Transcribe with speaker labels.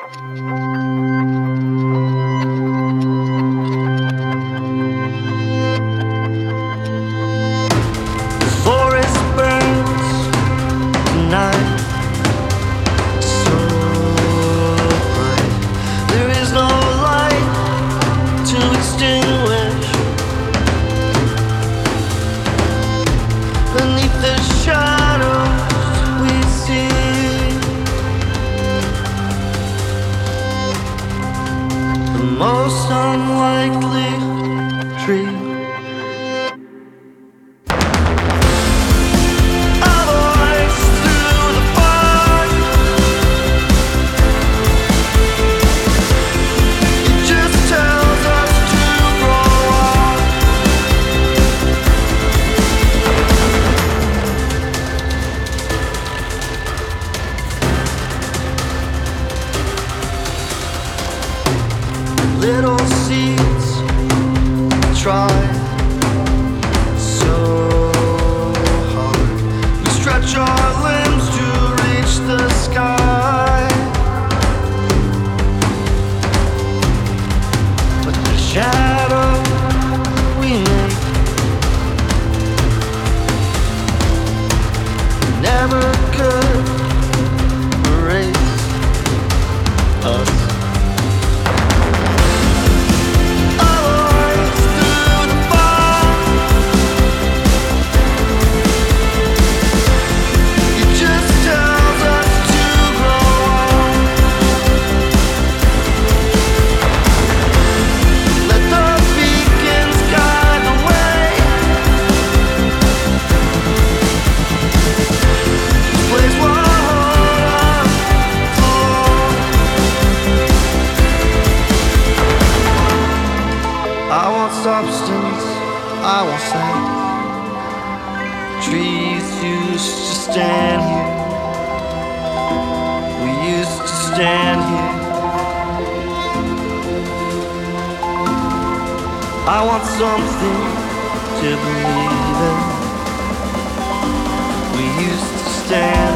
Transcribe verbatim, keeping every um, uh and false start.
Speaker 1: Forest burns tonight, so bright. There is no light to extinguish. Beneath the shadows we see the most unlikely tree. Little seeds try so hard. We stretch our limbs to reach the sky, but the shadow we make never could erase us. I want substance, I want sight. Trees used to stand here. We used to stand here. I want something to believe in. We used to stand